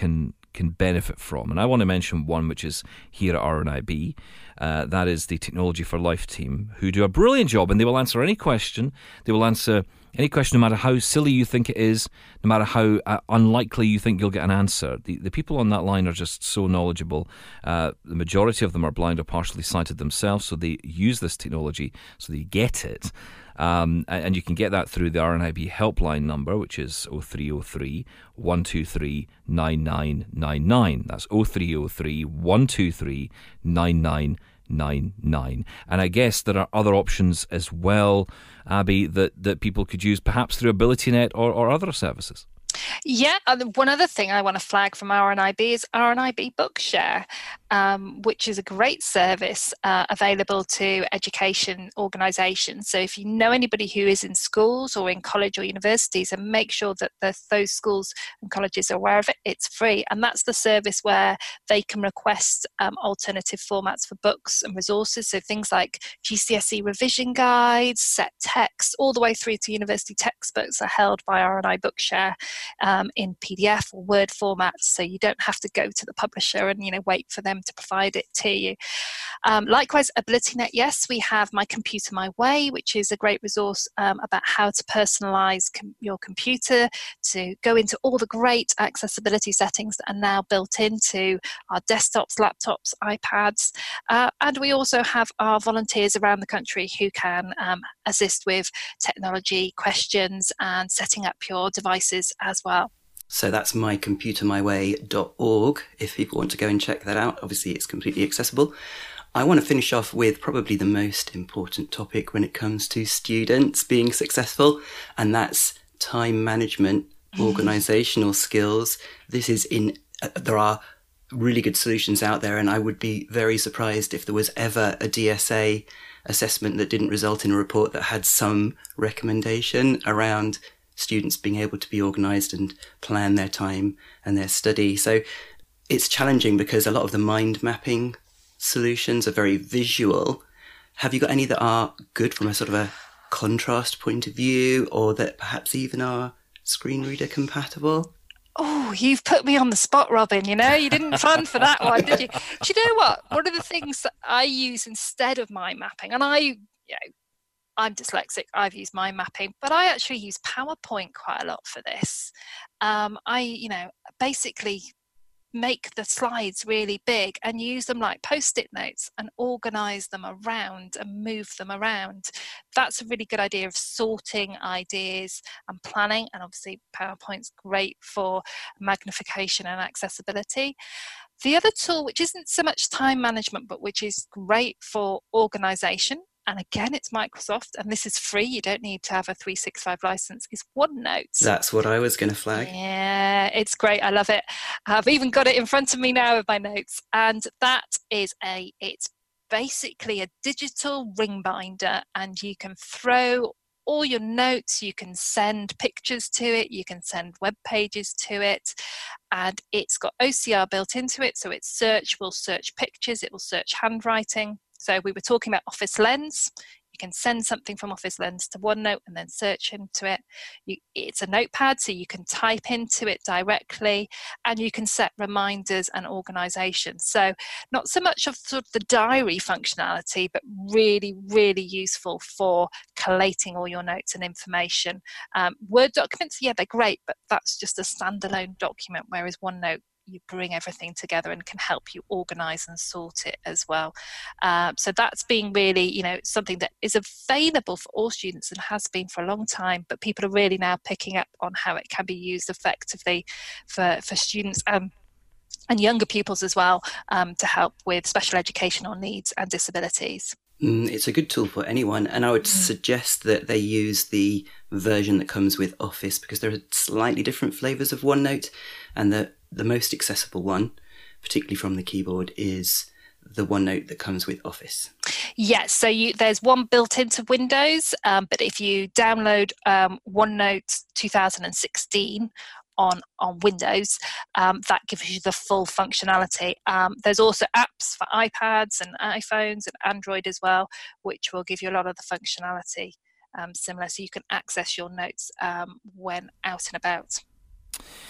can benefit from. And I want to mention one which is here at R N I B. Uh, that is the Technology for Life team, who do a brilliant job, and they will answer any question. They will answer any question, no matter how silly you think it is, no matter how uh, unlikely you think you'll get an answer. The, the people on that line are just so knowledgeable. Uh, the majority of them are blind or partially sighted themselves, so they use this technology, so they get it. Um, and you can get that through the R N I B helpline number, which is oh three oh three, one two three, nine nine nine nine. That's oh three oh three, one two three, nine nine nine nine. And I guess there are other options as well, Abby, that, that people could use perhaps through AbilityNet or, or other services. Yeah, one other thing I want to flag from R N I B is R N I B Bookshare, um, which is a great service uh, available to education organisations. So if you know anybody who is in schools or in college or universities, and make sure that the, those schools and colleges are aware of it, it's free. And that's the service where they can request um, alternative formats for books and resources. So things like G C S E revision guides, set text, all the way through to university textbooks are held by R N I Bookshare. Um, in P D F or Word formats, so you don't have to go to the publisher and you know wait for them to provide it to you. Um, likewise, AbilityNet, yes, we have My Computer My Way, which is a great resource um, about how to personalise com- your computer, to go into all the great accessibility settings that are now built into our desktops, laptops, iPads, uh, and we also have our volunteers around the country who can um, assist with technology questions and setting up your devices as well. So that's my computer my way dot org if people want to go and check that out. Obviously, it's completely accessible. I want to finish off with probably the most important topic when it comes to students being successful, and that's time management, organisational skills. This is in, uh, there are really good solutions out there, and I would be very surprised if there was ever a D S A assessment that didn't result in a report that had some recommendation around students being able to be organised and plan their time and their study. So it's challenging because a lot of the mind mapping solutions are very visual. Have you got any that are good from a sort of a contrast point of view, or that perhaps even are screen reader compatible? Oh, you've put me on the spot, Robin. You know, you didn't plan for that one, did you? Do you know what? One of the things that I use instead of mind mapping, and I, you know, I'm dyslexic, I've used mind mapping, but I actually use PowerPoint quite a lot for this. Um, I, you know, basically make the slides really big and use them like post-it notes and organise them around and move them around. That's a really good idea of sorting ideas and planning, and obviously PowerPoint's great for magnification and accessibility. The other tool, which isn't so much time management, but which is great for organisation, and again, it's Microsoft, and this is free, you don't need to have a three sixty-five license, is OneNote. That's what I was going to flag. Yeah, it's great. I love it. I've even got it in front of me now with my notes. And that is a, it's basically a digital ring binder, and you can throw all your notes, you can send pictures to it, you can send web pages to it, and it's got O C R built into it. So its search will search pictures, it will search handwriting. So we were talking about Office Lens. You can send something from Office Lens to OneNote and then search into it. You, it's a notepad, so you can type into it directly, and you can set reminders and organisation. So not so much of sort of the diary functionality, but really, really useful for collating all your notes and information. Um, Word documents, yeah, they're great, but that's just a standalone document, whereas OneNote, you bring everything together and can help you organise and sort it as well. Um, so that's being really, you know, something that is available for all students and has been for a long time, but people are really now picking up on how it can be used effectively for, for students um, and younger pupils as well, um, to help with special educational needs and disabilities. Mm, it's a good tool for anyone, and I would mm. suggest that they use the version that comes with Office, because there are slightly different flavours of OneNote, and the the most accessible one, particularly from the keyboard, is the OneNote that comes with Office. Yes, so you, there's one built into Windows, um, but if you download um, OneNote two thousand sixteen on, on Windows, um, that gives you the full functionality. Um, there's also apps for iPads and iPhones and Android as well, which will give you a lot of the functionality um, similar, so you can access your notes um, when out and about.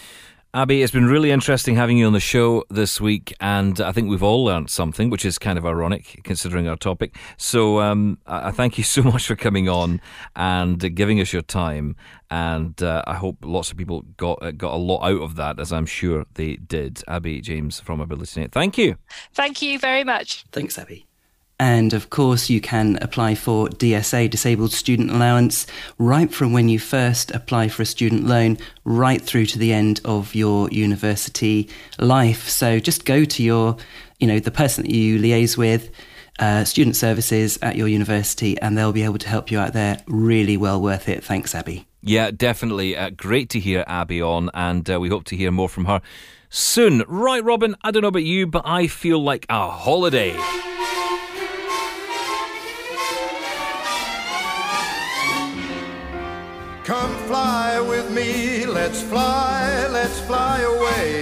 Abby, it's been really interesting having you on the show this week, and I think we've all learned something, which is kind of ironic considering our topic. So um, I thank you so much for coming on and giving us your time, and uh, I hope lots of people got got a lot out of that, as I'm sure they did. Abby James from AbilityNet, thank you. Thank you very much. Thanks, Abby. And of course, you can apply for D S A, Disabled Student Allowance, right from when you first apply for a student loan, right through to the end of your university life. So just go to your, you know, the person that you liaise with, uh, student services at your university, and they'll be able to help you out there. Really well worth it. Thanks, Abby. Yeah, definitely. Uh, great to hear Abby on, and uh, we hope to hear more from her soon. Right, Robin, I don't know about you, but I feel like a holiday. Come fly with me, let's fly, let's fly away.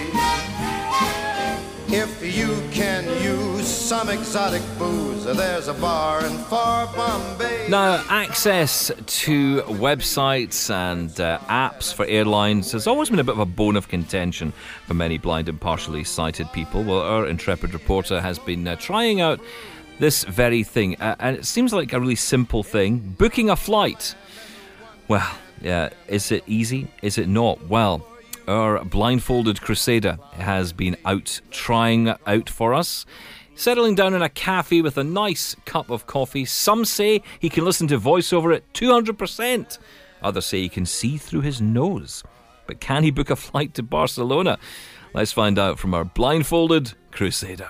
If you can use some exotic booze, there's a bar in far Bombay. Now, access to websites and uh, apps for airlines has always been a bit of a bone of contention for many blind and partially sighted people. Well, our intrepid reporter has been uh, trying out this very thing, uh, and it seems like a really simple thing: booking a flight. Well, yeah, is it easy? Is it not? Well, our blindfolded crusader has been out trying out for us, settling down in a cafe with a nice cup of coffee. Some say he can listen to voiceover at two hundred percent. Others say he can see through his nose. But can he book a flight to Barcelona? Let's find out from our blindfolded crusader.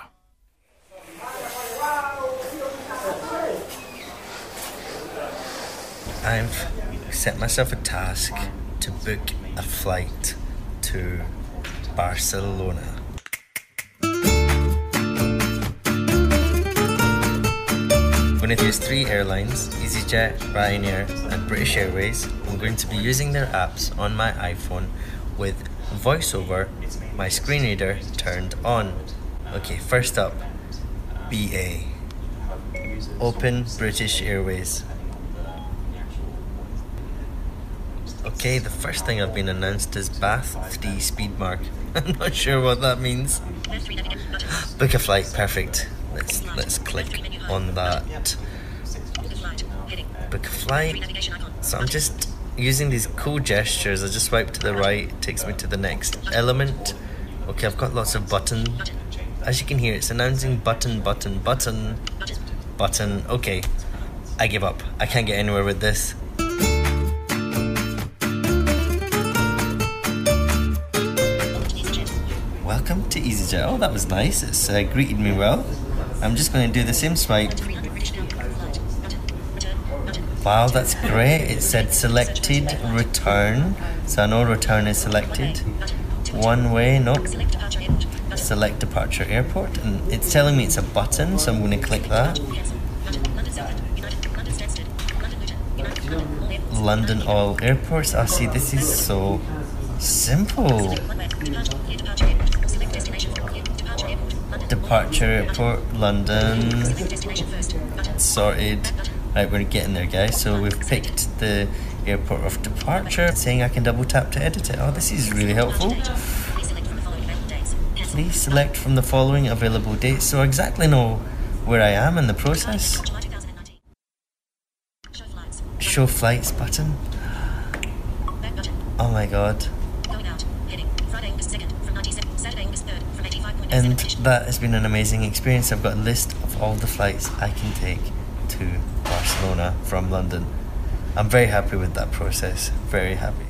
I've set myself a task to book a flight to Barcelona. I'm going to use three airlines: EasyJet, Ryanair and British Airways. I'm going to be using their apps on my iPhone with VoiceOver, my screen reader turned on. Okay, first up, B A. Open British Airways. Okay, the first thing I've been announced is Bath three speed mark. I'm not sure what that means. Book a flight, perfect. Let's let's click on that. Book a flight. So I'm just using these cool gestures. I just swipe to the right, it takes me to the next element. Okay, I've got lots of button. As you can hear, it's announcing button, button, button, button. Okay, I give up. I can't get anywhere with this. Welcome to EasyJet. Oh, that was nice. It's uh, greeted me well. I'm just going to do the same swipe. Wow, that's great. It said selected return. So I know return is selected. One way, nope. Select departure airport. And it's telling me it's a button, so I'm going to click that. London all airports. I see, this is so simple. Departure airport, London. Sorted. Right, we're getting there, guys. So we've picked the airport of departure, saying I can double tap to edit it. Oh, this is really helpful. Please select from the following available dates. So I exactly know where I am in the process. Show flights button. Oh my god. And that has been an amazing experience. I've got a list of all the flights I can take to Barcelona from London. I'm very happy with that process. Very happy.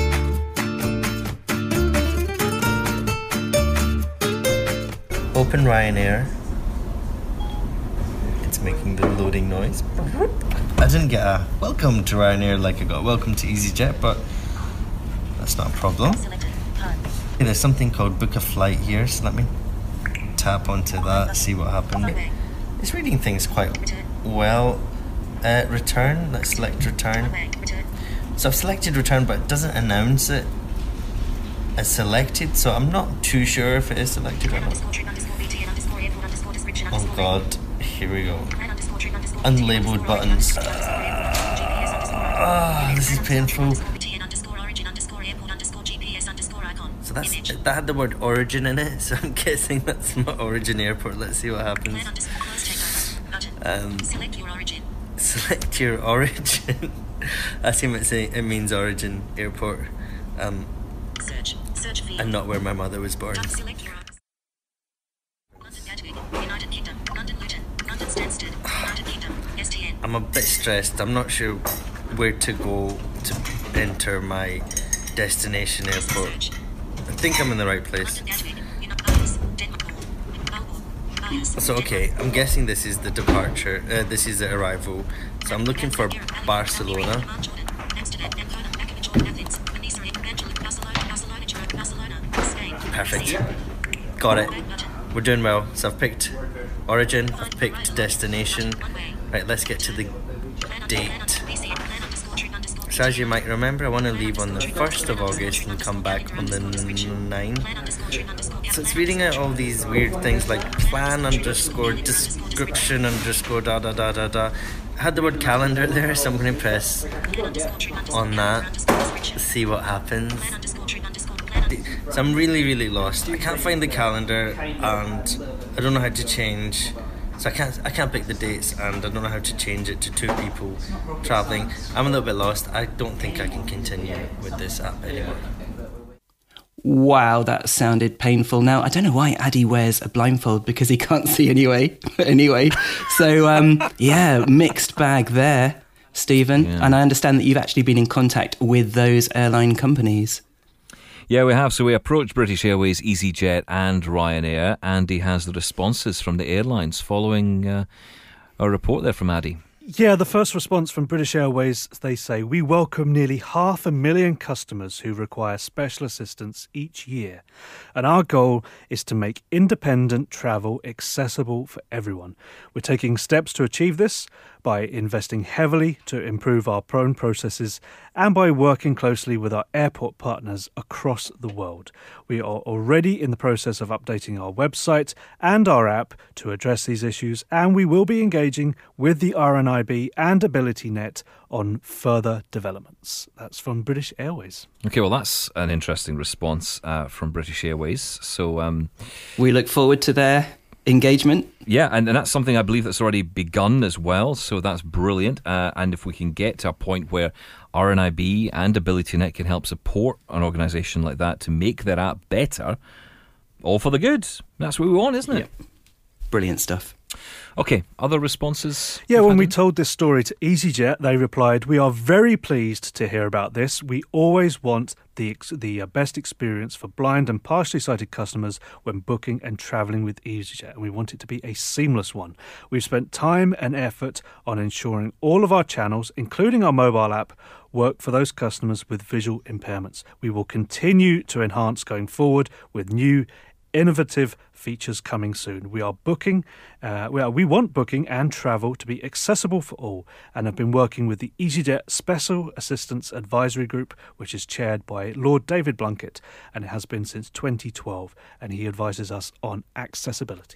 Open Ryanair. It's making the loading noise. I didn't get a welcome to Ryanair like I got welcome to EasyJet, but that's not a problem. There's something called book a flight here, so let me tap onto that, see what happened. It's reading things quite well. Uh, return, let's select return. So I've selected return, but it doesn't announce it as selected, so I'm not too sure if it is selected or not. Oh god, here we go. Unlabeled buttons. Ah, this is painful. So So that's that had the word origin in it, so I'm guessing that's not Origin Airport. Let's see what happens. Um, select your origin. Select your origin. I assume it's a, it means Origin Airport. Um, search, search field. And not where my mother was born. Select your London Gatwick, United Kingdom, London Luton, London Stansted, United Kingdom, S T N. I'm a bit stressed. I'm not sure where to go to enter my destination airport. I think I'm in the right place. So okay, I'm guessing this is the departure, uh, this is the arrival. So I'm looking for Barcelona. Perfect. Got it. We're doing well. So I've picked origin, I've picked destination. Right, let's get to the date. So as you might remember, I want to leave on the first of August and come back on the ninth. So it's reading out all these weird things like plan underscore description underscore da da da da da. I had the word calendar there, so I'm going to press on that, see what happens. So I'm really, really lost. I can't find the calendar, and I don't know how to change. So I can't, I can't pick the dates, and I don't know how to change it to two people travelling. I'm a little bit lost. I don't think I can continue with this app anymore. Wow, that sounded painful. Now, I don't know why Addy wears a blindfold, because he can't see anyway. But anyway, so um, yeah, mixed bag there, Stephen. Yeah. And I understand that you've actually been in contact with those airline companies. Yeah, we have. So we approached British Airways, EasyJet and Ryanair. Andy has the responses from the airlines following uh, a report there from Addy. Yeah, the first response from British Airways, they say, we welcome nearly half a million customers who require special assistance each year. And our goal is to make independent travel accessible for everyone. We're taking steps to achieve this by investing heavily to improve our own processes and by working closely with our airport partners across the world. We are already in the process of updating our website and our app to address these issues, and we will be engaging with the R N I B and AbilityNet on further developments. That's from British Airways. Okay, well, that's an interesting response uh, from British Airways. So um, we look forward to their engagement. Yeah, and, and that's something I believe that's already begun as well, so that's brilliant. Uh, and if we can get to a point where R N I B and AbilityNet can help support an organisation like that to make their app better, all for the good. That's what we want, isn't it? Yeah. Brilliant stuff. Okay, other responses? Yeah, when we told this story to EasyJet, they replied, we are very pleased to hear about this. We always want the the best experience for blind and partially sighted customers when booking and travelling with EasyJet, and we want it to be a seamless one. We've spent time and effort on ensuring all of our channels, including our mobile app, work for those customers with visual impairments. We will continue to enhance going forward with new innovative features coming soon. We are booking, uh, we, are, we want booking and travel to be accessible for all, and have been working with the EasyJet Special Assistance Advisory Group, which is chaired by Lord David Blunkett, and it has been since twenty twelve, and he advises us on accessibility.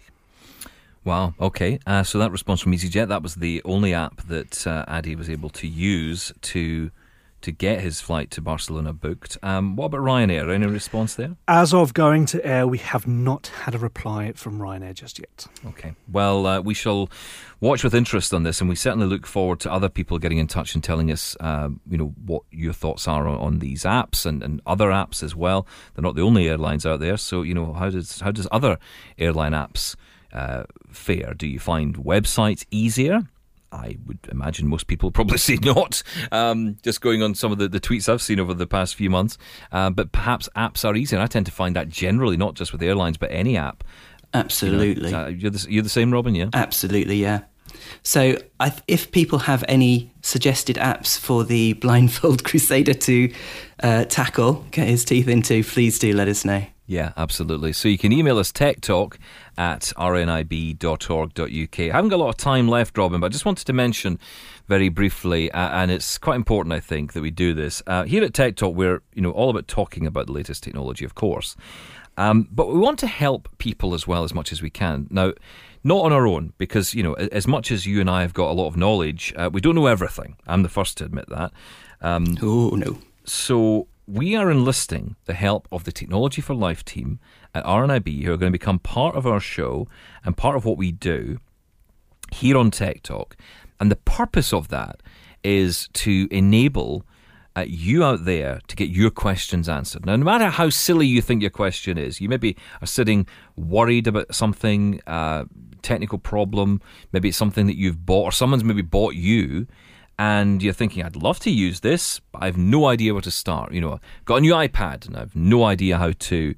Wow, okay. Uh, so that response from EasyJet, that was the only app that uh, Addy was able to use to to get his flight to Barcelona booked. Um, what about Ryanair? Any response there? As of going to air, we have not had a reply from Ryanair just yet. Okay. Well, uh, we shall watch with interest on this, and we certainly look forward to other people getting in touch and telling us, uh, you know, what your thoughts are on, on these apps and, and other apps as well. They're not the only airlines out there, so, you know, how does how does other airline apps uh, fare? Do you find websites easier? I would imagine most people probably say not, um, just going on some of the, the tweets I've seen over the past few months. Uh, but perhaps apps are easier. I tend to find that generally, not just with airlines, but any app. Absolutely. You know, uh, you're, the, you're the same, Robin, yeah? Absolutely, yeah. So I, if people have any suggested apps for the blindfold crusader to uh, tackle, get his teeth into, please do let us know. Yeah, absolutely. So you can email us techtalk at r n i b dot org dot u k. I haven't got a lot of time left, Robin, but I just wanted to mention very briefly, uh, and it's quite important, I think, that we do this. Uh, here at Tech Talk, we're you know all about talking about the latest technology, of course. Um, but we want to help people as well as much as we can. Now, not on our own, because, you know, as much as you and I have got a lot of knowledge, uh, we don't know everything. I'm the first to admit that. Um, oh, no. So we are enlisting the help of the Technology for Life team at R N I B, who are going to become part of our show and part of what we do here on Tech Talk. And the purpose of that is to enable uh, you out there to get your questions answered. Now, no matter how silly you think your question is, you maybe are sitting worried about something, uh, technical problem, maybe it's something that you've bought, or someone's maybe bought you, and you're thinking, I'd love to use this, but I have no idea where to start. You know, I've got a new iPad, and I have no idea how to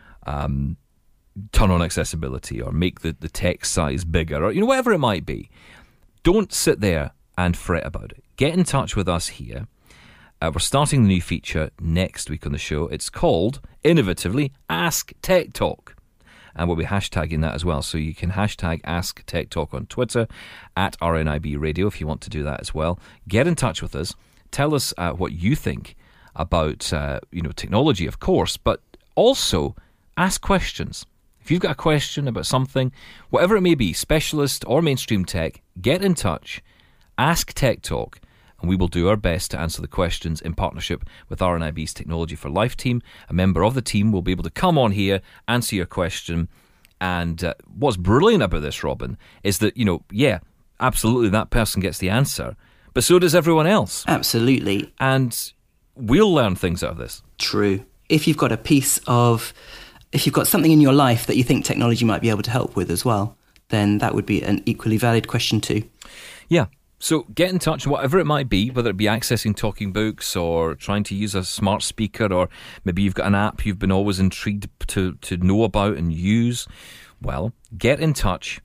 um, turn on accessibility or make the, the text size bigger, or, you know, whatever it might be. Don't sit there and fret about it. Get in touch with us here. Uh, we're starting the new feature next week on the show. It's called, innovatively, Ask Tech Talk. And we'll be hashtagging that as well. So you can hashtag Ask Tech Talk on Twitter, at R N I B Radio, if you want to do that as well. Get in touch with us. Tell us uh, what you think about uh, you know, technology, of course, but also ask questions. If you've got a question about something, whatever it may be, specialist or mainstream tech, get in touch. Ask Tech Talk. And we will do our best to answer the questions in partnership with R N I B's Technology for Life team. A member of the team will be able to come on here, answer your question. And uh, what's brilliant about this, Robin, is that, you know, yeah, absolutely that person gets the answer, but so does everyone else. Absolutely. And we'll learn things out of this. True. If you've got a piece of, if you've got something in your life that you think technology might be able to help with as well, then that would be an equally valid question too. Yeah. So get in touch, whatever it might be, whether it be accessing talking books or trying to use a smart speaker, or maybe you've got an app you've been always intrigued to, to know about and use. Well, get in touch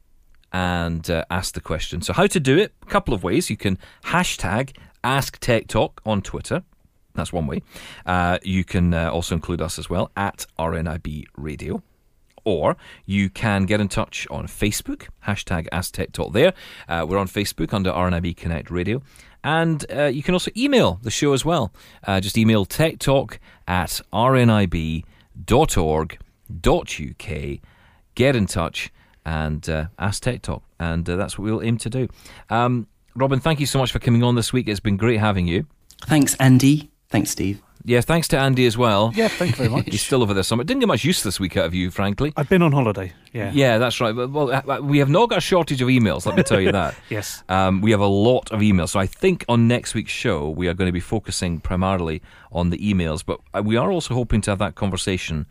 and uh, ask the question. So how to do it? A couple of ways. You can hashtag Ask Tech Talk on Twitter. That's one way. Uh, you can uh, also include us as well, at R N I B Radio. Or you can get in touch on Facebook, hashtag Ask Tech Talk there. Uh, we're on Facebook under R N I B Connect Radio. And uh, you can also email the show as well. Uh, just email techtalk at r n i b dot org dot u k. Get in touch and uh, ask Tech Talk. And uh, that's what we'll aim to do. Um, Robin, thank you so much for coming on this week. It's been great having you. Thanks, Andy. Thanks, Steve. Yeah, thanks to Andy as well. Yeah, thank you very much. He's still over this summer. Didn't get much use this week out of you, frankly. I've been on holiday, yeah. Yeah, that's right. Well, we have not got a shortage of emails, let me tell you that. Yes. Um, we have a lot of emails. So I think on next week's show, we are going to be focusing primarily on the emails. But we are also hoping to have that conversation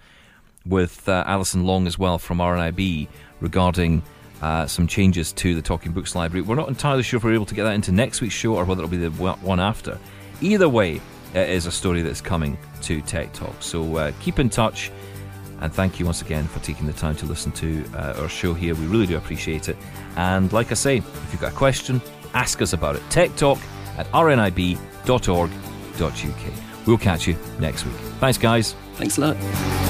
with uh, Alison Long as well from R N I B regarding uh, some changes to the Talking Books library. We're not entirely sure if we're able to get that into next week's show or whether it'll be the one after. Either way, it is a story that's coming to Tech Talk. So uh, keep in touch, and thank you once again for taking the time to listen to uh, our show here. We really do appreciate it. And like I say, if you've got a question, ask us about it. Tech Talk at r n i b dot org dot u k. We'll catch you next week. Thanks, guys. Thanks a lot.